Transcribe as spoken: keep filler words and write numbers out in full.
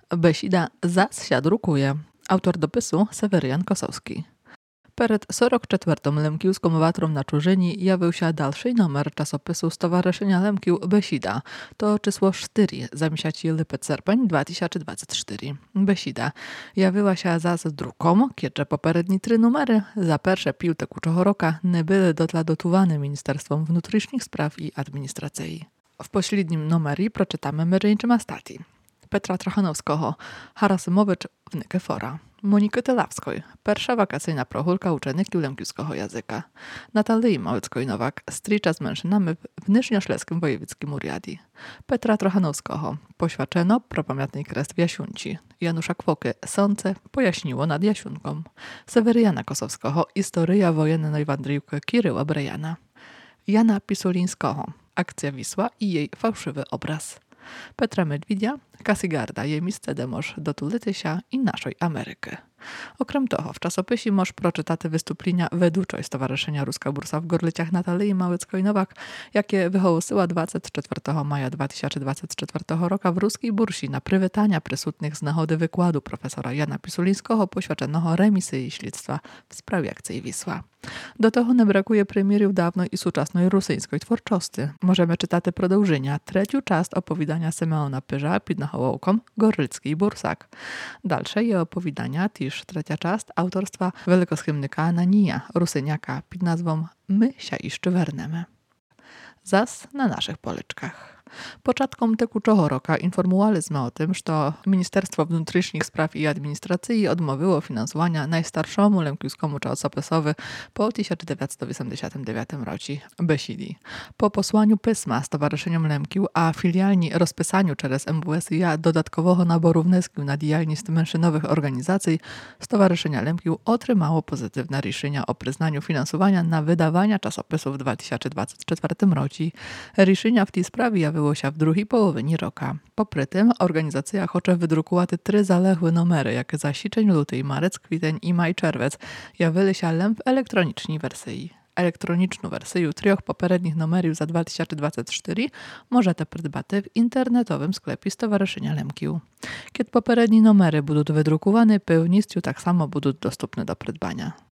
Besida zas się drukuje. Autor dopisu Seweryjan Kosowski. Перед сорок четвертим Лемківським ветром на чужині явився dalszy numer czasopisu Stowarzyszenia Lemkił Besida. To czysło cztery za miesiąc lipiec-sierpień dwa tysiące dwudziesty czwarty. Besida jawiła się za z druką, kiedy poprzednie trzy numery za pierwsze pił tekuczego roku nie były dotladotowane Ministerstwem Wnętrznych Spraw i Administracji. W pośrednim numerie przeczytamy mierzeńczyma stati. Petra Trochanowskiego, Harasymowicz w Nykefora. Moniki Tylawskiej, pierwsza wakacyjna prochulka uczennik lemkiewskiego języka. Natalii Małyckiej-Nowak, stryjcza z mężczyznami w Nyżniośleskim wojewódzkim uriadi. Petra Trochanowskiego, poświadczeno propamiętnej kres w Jasiunci. Janusza Kwoky, sące, pojaśniło nad Jasiunką. Seweryjana Kosowskiego, historia wojennej wandrówki Kiryła Brejana. Jana Pisulińskiego, akcja Wisła i jej fałszywy obraz. Petra Medwidia, Kasigarda, jej miejsce demoż do Tulitysia i naszej Ameryki. Okrem toho, w czasopisie moż proczytati wystąpienia wedłuczej Stowarzyszenia Ruska Bursa w Gorlyciach Natalii Małyckiej-Nowak, jakie wyhołusyła dwudziestego czwartego maja dwa tysiące dwudziestego czwartego roku w Ruskiej Bursi na prywitania prysutnych z nagody wykładu profesora Jana Pisulińskiego poświadczonego remisji i śledztwa w sprawie akcji Wisła. Do toho nie brakuje premierów dawnej i współczesnej rosyjskiej twórczości. Możemy czytać продовжenia, trzecią część opowiadania Simeona Pyża pod nahołowką Gorlicki Bursak. Dalsze je opowiadania, też trzecia część autorstwa wielkoschymnika Ananija, Rusyniaka pod nazwą My się iszczy wernemy. Zas na naszych polyczkach. Początkom tekuczego roku informowaliśmy o tym, że Ministerstwo Wnętrznych Spraw i Administracji odmówiło finansowania najstarszemu lemkiewskiemu czasopisowi po tysiąc dziewięćset osiemdziesiątym dziewiątym roku Besidi. Po posłaniu pisma Stowarzyszeniom Lemkił, a filialni rozpisaniu przez M W S i A dodatkowego naboru wniosków na działalność mężczyznowych organizacji, Stowarzyszenia Lemkił otrzymało pozytywne ryszenia o przyznaniu finansowania na wydawania czasopisów w dwa tysiące dwudziestym czwartym roku. Ryszenia w tej sprawie jawiło się w drugiej połowie roku. Popry tym organizacja chce wydrukować trzy zaległe numery, jakie za siczeń, luty, marec, kwiecień i maj, czerwiec jawili się lem w elektronicznej wersji. Elektroniczną wersję trzech poprzednich numerów za dwa tysiące dwudziesty czwarty możecie przydbać w internetowym sklepie Stowarzyszenia Lemkił. Kiedy poprzednie numery będą wydrukowane, pełniściu tak samo będą dostępne do przydbania.